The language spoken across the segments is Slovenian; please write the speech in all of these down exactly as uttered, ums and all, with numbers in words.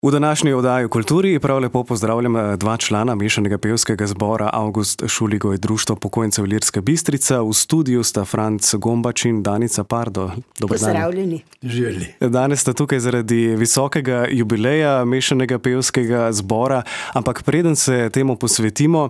V današnji oddaji o kulturi prav lepo pozdravljam dva člana mešanega pevskega zbora Avgust Šuligoj, Društvo upokojencev Ilirska Bistrica. V studiu sta Franc Gombač in Danica Pardo. Dober dan. Pozdravljeni. Želi. Danes sta tukaj zaradi visokega jubileja mešanega pevskega zbora, ampak preden se temu posvetimo,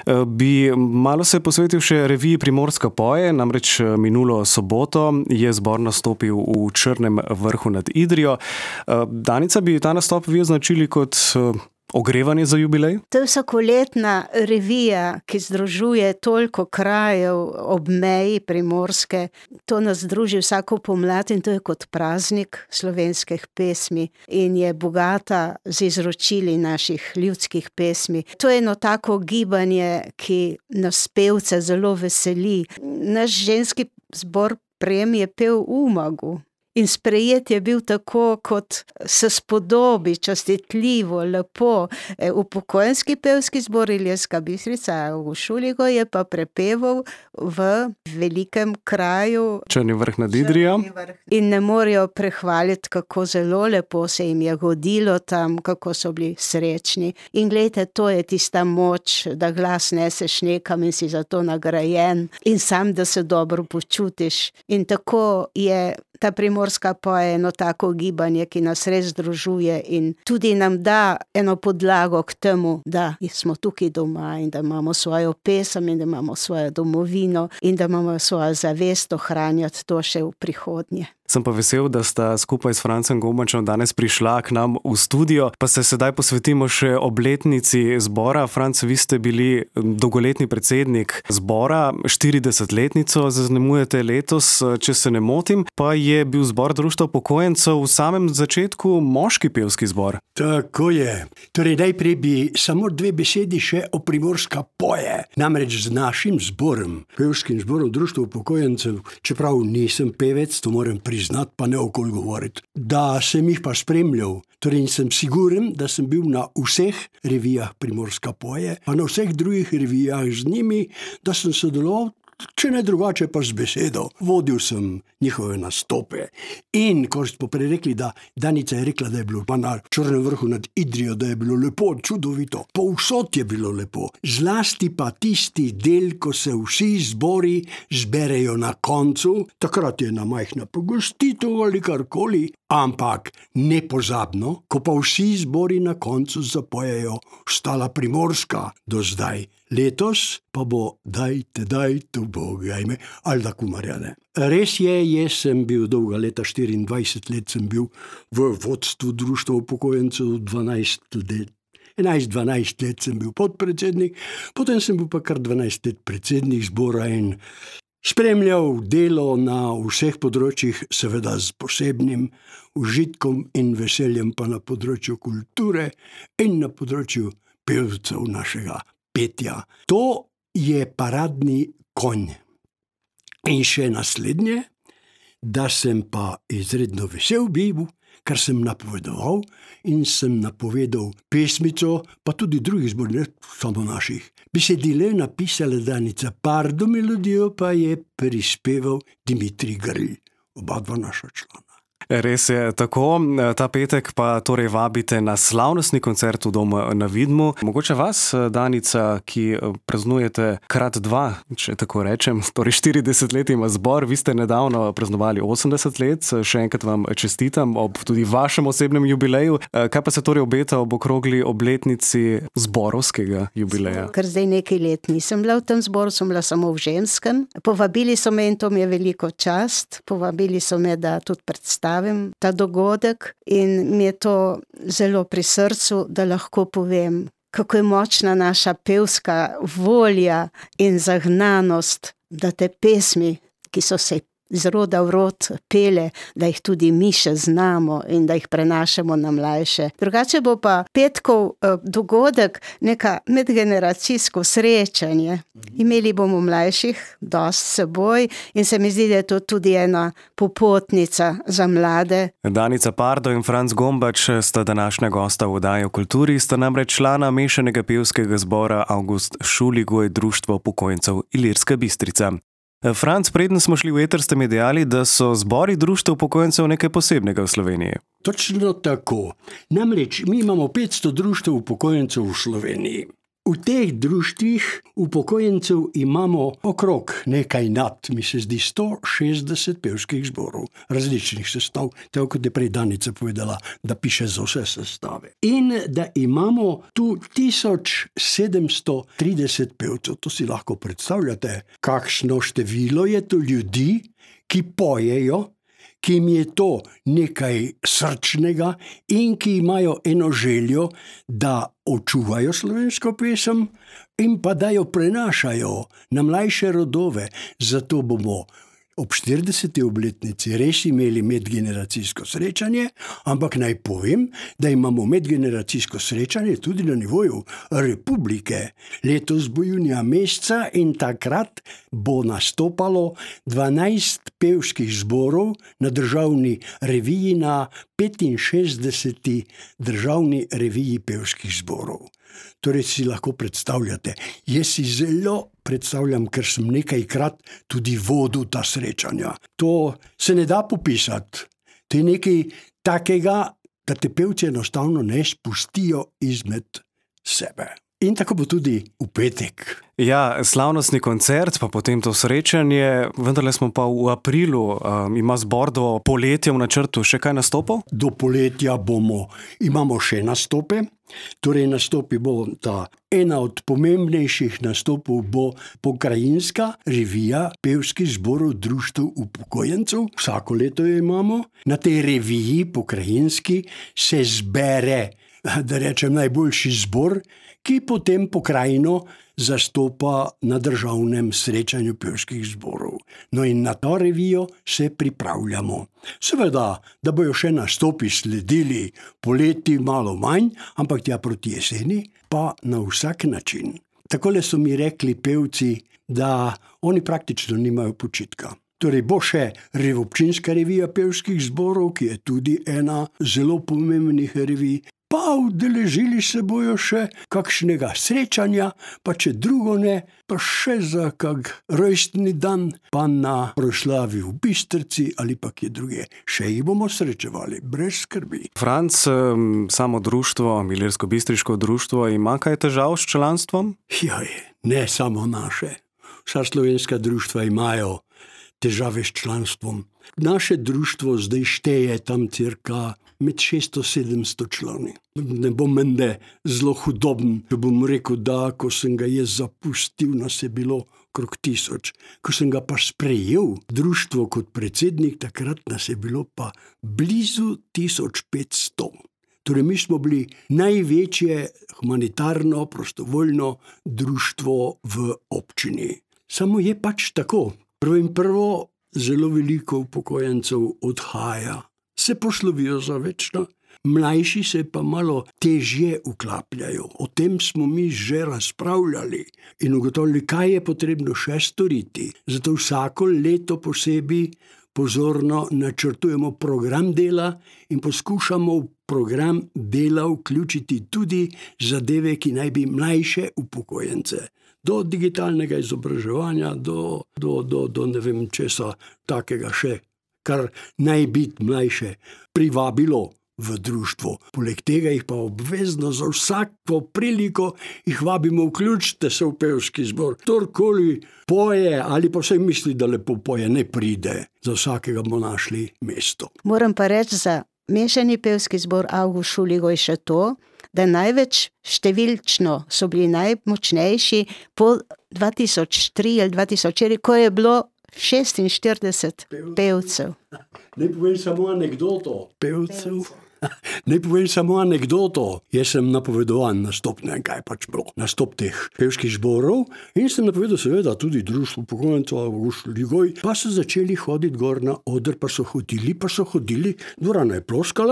bi malo se posvetil še reviji Primorska poje. Namreč minulo soboto je zbor nastopil v Črnem vrhu nad Idrijo. Danica, bi ta nastop vi označili kot ogrevanje za jubilej? To je vsakoletna revija, ki združuje toliko krajev ob meji Primorske. To nas združi vsako pomlad in to je kot praznik slovenskih pesmi in je bogata z izročili naših ljudskih pesmi. To je eno tako gibanje, ki nas pevce zelo veseli. Naš ženski zbor Prem je pel v Umagu. In sprejet je bil tako, kot se spodobi, častitljivo, lepo. Upokojenski pevski zbor Ilirska Bistrica v Šuligoj je pa prepeval v velikem kraju Črni vrh nad Idrijo. In ne morejo prehvaliti, kako zelo lepo se jim je godilo tam, kako so bili srečni. In glejte, to je tista moč, da glas neseš nekam in si za to nagrajen in sam, da se dobro počutiš. In tako je ta Primorska poje eno tako gibanje, ki nas res združuje in tudi nam da eno podlago k temu, da smo tukaj doma in da imamo svojo pesem in da imamo svojo domovino in da imamo svojo zavest ohranjati to še v prihodnje. Sem pa vesel, da sta skupaj s Francem Gombačem danes prišla k nam v studio, pa se sedaj posvetimo še obletnici zbora. Franc, vi ste bili dolgoletni predsednik zbora, štiridesetletnico zaznamujete letos, če se ne motim, pa je bil zbor Društva upokojencev v samem začetku moški pevski zbor. Tako je. Torej najprej bi samo dve besedi še o Primorska poje. Namreč z našim zborom, pevskim zborom Društva upokojencev, čeprav nisem pevec, to moram priznati, pa ne okoli govoriti, da sem jih pa spremljal. Torej sem siguren, da sem bil na vseh revijah Primorska poje, pa na vseh drugih revijah z njimi, da sem sodeloval, če ne drugače pa z besedo. Vodil sem njihove nastope. In, ko smo prej rekli, da Danica je rekla, da je bilo pa na Črnem vrhu nad Idrijo, da je bilo lepo, čudovito. Povsod je bilo lepo. Zlasti pa tisti del, ko se vsi zbori zberejo na koncu, takrat je ena majhna pogostitev ali karkoli, ampak nepozabno, ko pa vsi zbori na koncu zapojejo Vstala Primorska do zdaj. Letos pa bo Dajte, dajte Boga ime, ali da kumarjane. Res je, jaz sem bil dolga leta, štiriindvajset let sem bil v vodstvu Društva upokojencev, dvanajst let. enajst dvanajst let sem bil podpredsednik, potem sem bil pa kar dvanajst let predsednik zbora in spremljal delo na vseh področjih, seveda s posebnim užitkom in veseljem pa na področju kulture in na področju pevcev našega petja. To je paradni konj. In še naslednje, da sem pa izredno vesel bil, kar sem napovedoval in sem napovedal pesmico, pa tudi drugih zbor, ne samo naših. Besedile je napisala Danica Pardo, melodijo pa je prispeval Dimitrij Grlj, oba dva naša člana. Res je tako, ta petek pa torej vabite na slavnostni koncert v Domu na Vidmu. Mogoče vas, Danica, ki praznujete krat dva, če tako rečem, torej štirideset let ima zbor, vi ste nedavno praznovali osemdeset let, še enkrat vam čestitam ob tudi vašem osebnem jubileju. Kaj pa se torej obeta ob okrogli obletnici zborovskega jubileja? Ker zdaj nekaj let nisem bila v tem zboru, sem bila samo v ženskem. Povabili so me in to mi je veliko čast, povabili so me, da tudi predstavim ta dogodek in mi je to zelo pri srcu, da lahko povem, kako je močna naša pevska volja in zagnanost, da te pesmi, ki so se iz roda v rod pele, da jih tudi mi še znamo in da jih prenašamo na mlajše. Drugače bo pa petkov eh, dogodek neka medgeneracijsko srečanje. Imeli bomo mlajših dosti s seboj in se mi zdi, da je to tudi ena popotnica za mlade. Danica Pardo in Franc Gombač sta današnja gosta v oddaji o kulturi, sta namreč člana mešanega pevskega zbora Avgust Šuligoj, Društvo upokojencev Ilirska Bistrica. Franc, preden smo šli v eter, ste mi dejali, da so zbori društev upokojencev nekaj posebnega v Sloveniji. Točno tako. Namreč mi imamo petsto društev upokojencev v Sloveniji. V teh društvih upokojencev imamo okrog nekaj nad, mi se zdi, sto šestdeset pevskih zborov, različnih sestav, tako kot je prej Danica povedala, da piše za vse sestave. In da imamo tu tisoč sedemsto trideset pevcev, to si lahko predstavljate, kakšno število je to ljudi, ki pojejo, ki jim je to nekaj srčnega in ki imajo eno željo, da očuvajo slovensko pesem in pa da jo prenašajo na mlajše rodove. Zato bomo ob štirideseti obletnici res imeli medgeneracijsko srečanje, ampak naj povem, da imamo medgeneracijsko srečanje tudi na nivoju republike. Letos bo junija meseca in takrat bo nastopalo dvanajst pevskih zborov na državni reviji, na petinšestdeseti državni reviji pevskih zborov. Torej si lahko predstavljate, jaz si zelo predstavljam, ker sem nekajkrat tudi vodil ta srečanja. To se ne da popisati. To je nekaj takega, da te pevci enostavno ne spustijo izmed sebe. In tako bo tudi v petek. Ja, slavnostni koncert, pa potem to srečanje, vendarle smo pa v aprilu, um, ima zbor do poletja v načrtu še kaj nastopov? Do poletja bomo, imamo še nastope, torej nastopi bo ta ena od pomembnejših nastopov bo pokrajinska revija pevskih zborov društev upokojencev. Vsako leto jo imamo. Na tej reviji pokrajinski se zbere, da rečem, najboljši zbor, ki potem pokrajino zastopa na državnem srečanju pevskih zborov. No in na to revijo se pripravljamo. Seveda, da bojo še nastopi sledili poleti malo manj, ampak tja proti jeseni pa na vsak način. Takole so mi rekli pevci, da oni praktično nimajo počitka. Torej bo še občinska revija pevskih zborov, ki je tudi ena zelo pomembnih revij, pa udeležili se bojo še kakšnega srečanja, pa če drugo ne, pa še za kak rojstni dan, pa na proslavi v Bistrici ali pa kje druge. Še jih bomo srečevali, brez skrbi. Franc, samo društvo, Ilirsko-bistriško društvo, ima kaj težav s članstvom? Jaj, ne samo naše. Vsa slovenska društva imajo težave s članstvom. Naše društvo zdaj šteje tam cirka med šeststo sedemsto člani. Ne bom mende zelo hudoben, če bom rekel, da ko sem ga jaz zapustil, nas je bilo okrog tisoč. Ko sem ga pa sprejel društvo kot predsednik, takrat nas je bilo pa blizu tisoč petsto. Torej mi smo bili največje humanitarno, prostovoljno društvo v občini. Samo je pač tako. Prvo in prvo, zelo veliko upokojencev odhaja. Se poslovijo za večno, mlajši se pa malo težje vklapljajo. O tem smo mi že razpravljali in ugotovili, kaj je potrebno še storiti. Zato vsako leto posebej pozorno načrtujemo program dela in poskušamo v program dela vključiti tudi zadeve, ki naj bi mlajše upokojence. Do digitalnega izobraževanja, do, do, do, do ne vem česa takega še, kar naj biti mlajše privabilo v društvo. Poleg tega jih pa obvezno za vsako priliko jih vabimo, vključite se v pevski zbor. Kdorkoli poje ali pa vsaj misli, da lepo poje, ne pride. Za vsakega bomo našli mesto. Moram pa reči za mešani pevski zbor Avgust Šuligoj še to, da največ številčno so bili najmočnejši po dva tisoč tri ali dva tisoč štiri, ko je bilo šestinštirideset pevcev. Ne povem samo anekdoto. Pevcev. Ne povem samo anekdoto. Jaz sem napovedoval nastop, ne vem kaj pač bilo, nastop teh pevskih zborov in sem napovedal seveda tudi društvo upokojencev Avgust Šuligoj, pa so začeli hoditi gor na oder, pa so hodili, pa so hodili, dvorana je ploskala,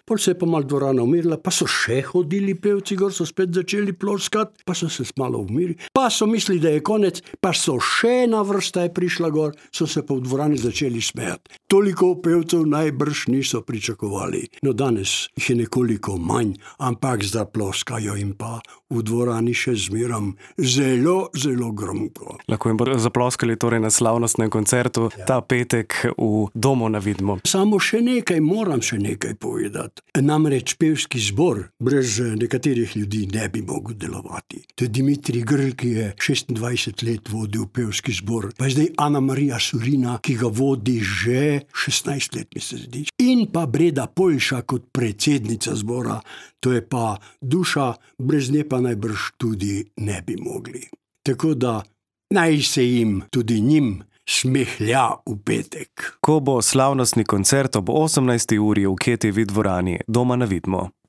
pol se je pa malo dvorana umirila, pa so še hodili pevci gor, so spet začeli ploskati, pa so se malo umirili, pa so mislili, da je konec, pa so še ena vrsta je prišla gor, so se pa v dvorani začeli smejati. Toliko pevcev najbrž niso pričakovali. No, danes jih je nekoliko manj, ampak zaploskajo in pa v dvorani še zmeram zelo, zelo gromko. Lahko jim bodo zaploskali torej na slavnostnem koncertu ja. Ta petek v Domu na Vidmu. Samo še nekaj, moram še nekaj povedati. Namreč pevski zbor brez nekaterih ljudi ne bi mogel delovati. To je Dimitrij Grl, ki je šestindvajset let vodil pevski zbor. Pa je zdaj Ana Marija Surina, ki ga vodi že šestnajst let, mi se zdi. In pa Breda Poljša kot predsednica zbora. To je pa duša, brez nje pa najbrž tudi ne bi mogli. Tako da naj se jim, tudi njim, smehlja v petek. Ko bo slavnostni koncert ob osemnajsti uri v K T V dvorani Doma na Vidmu.